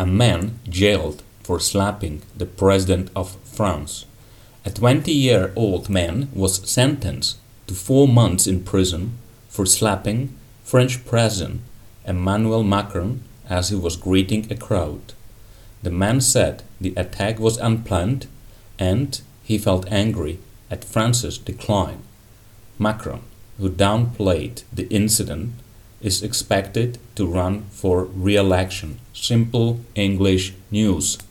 A man jailed for slapping the President of France. A 20-year-old man was sentenced to 4 months in prison for slapping French President Emmanuel Macron as he was greeting a crowd. The man said the attack was unplanned and he felt angry at France's decline. Macron, who downplayed the incident, is expected to run for re-election. Simple English news.